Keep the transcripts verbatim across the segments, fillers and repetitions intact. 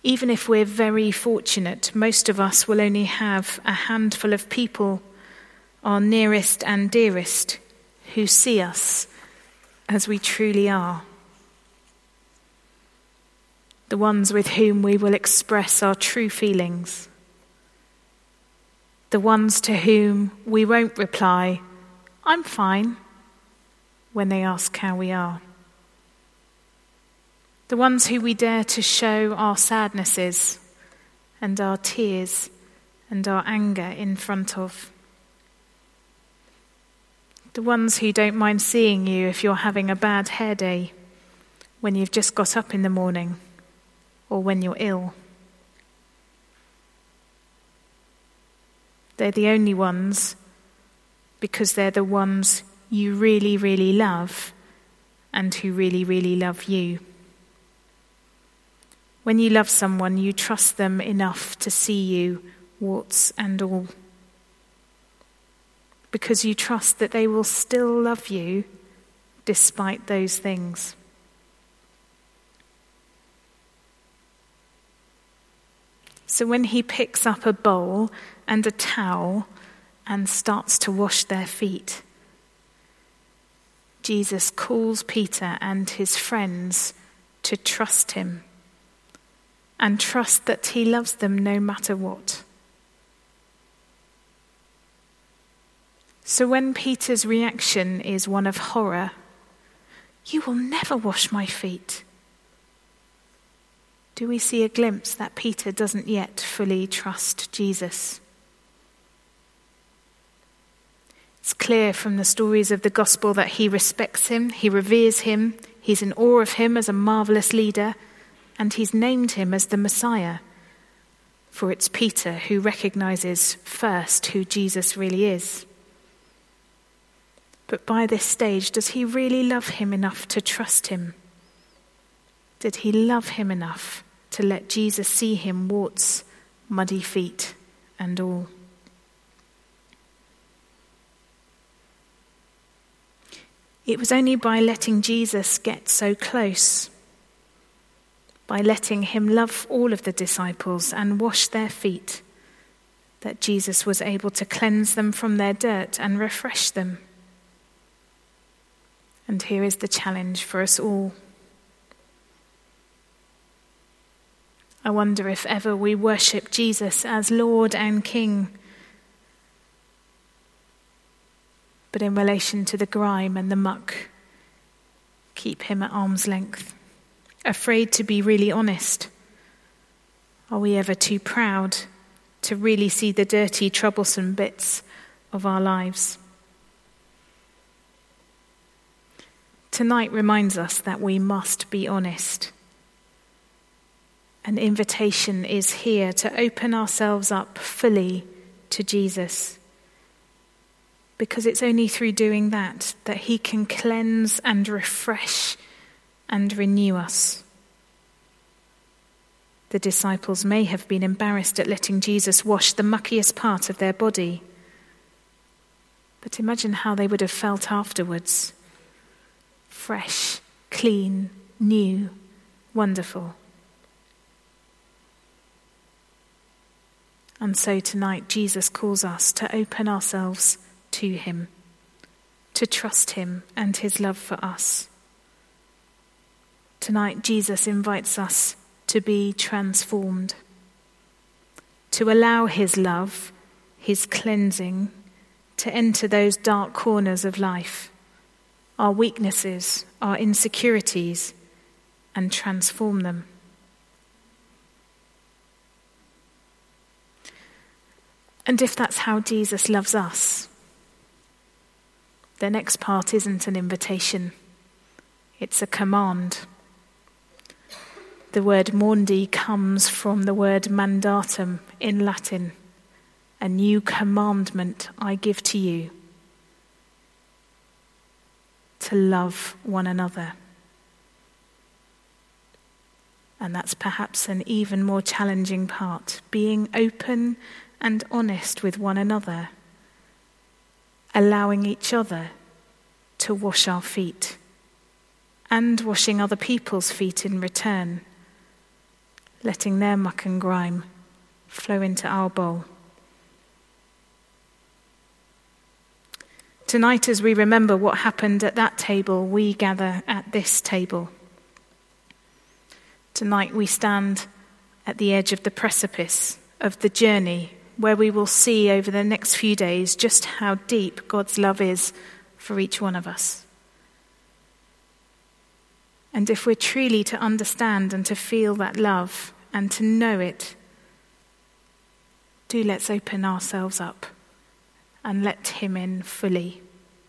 Even if we're very fortunate, most of us will only have a handful of people, our nearest and dearest, who see us as we truly are. The ones with whom we will express our true feelings. The ones to whom we won't reply, "I'm fine," when they ask how we are. The ones who we dare to show our sadnesses and our tears and our anger in front of. The ones who don't mind seeing you if you're having a bad hair day, when you've just got up in the morning, or when you're ill. They're the only ones because they're the ones you really, really love and who really, really love you. When you love someone, you trust them enough to see you, warts and all. Because you trust that they will still love you despite those things. So when he picks up a bowl and a towel and starts to wash their feet, Jesus calls Peter and his friends to trust him and trust that he loves them no matter what. So when Peter's reaction is one of horror, "You will never wash my feet," do we see a glimpse that Peter doesn't yet fully trust Jesus? It's clear from the stories of the gospel that he respects him, he reveres him, he's in awe of him as a marvelous leader, and he's named him as the Messiah. For it's Peter who recognizes first who Jesus really is. But by this stage, does he really love him enough to trust him? Did he love him enough to let Jesus see him warts, muddy feet, and all? It was only by letting Jesus get so close, by letting him love all of the disciples and wash their feet, that Jesus was able to cleanse them from their dirt and refresh them. And here is the challenge for us all. I wonder if ever we worship Jesus as Lord and King, but in relation to the grime and the muck, keep him at arm's length, afraid to be really honest. Are we ever too proud to really see the dirty, troublesome bits of our lives? Tonight reminds us that we must be honest. An invitation is here to open ourselves up fully to Jesus, because it's only through doing that that he can cleanse and refresh and renew us. The disciples may have been embarrassed at letting Jesus wash the muckiest part of their body, but imagine how they would have felt afterwards. Fresh, clean, new, wonderful. And so tonight, Jesus calls us to open ourselves to him, to trust him and his love for us. Tonight, Jesus invites us to be transformed, to allow his love, his cleansing, to enter those dark corners of life, our weaknesses, our insecurities, and transform them. And if that's how Jesus loves us, the next part isn't an invitation, it's a command. The word mondi comes from the word mandatum in Latin. A new commandment I give to you, to love one another. And that's perhaps an even more challenging part, being open and honest with one another, allowing each other to wash our feet and washing other people's feet in return, letting their muck and grime flow into our bowl. Tonight, as we remember what happened at that table, we gather at this table. Tonight we stand at the edge of the precipice of the journey where we will see over the next few days just how deep God's love is for each one of us. And if we're truly to understand and to feel that love and to know it, do let's open ourselves up and let him in fully.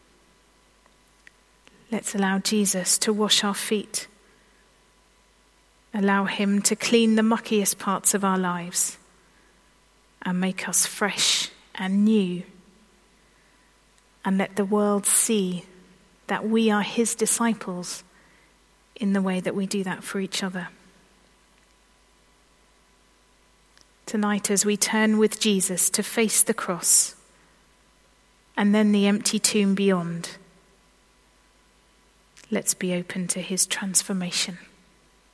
Let's allow Jesus to wash our feet. Allow him to clean the muckiest parts of our lives and make us fresh and new. And let the world see that we are his disciples in the way that we do that for each other. Tonight, as we turn with Jesus to face the cross and then the empty tomb beyond, let's be open to his transformation.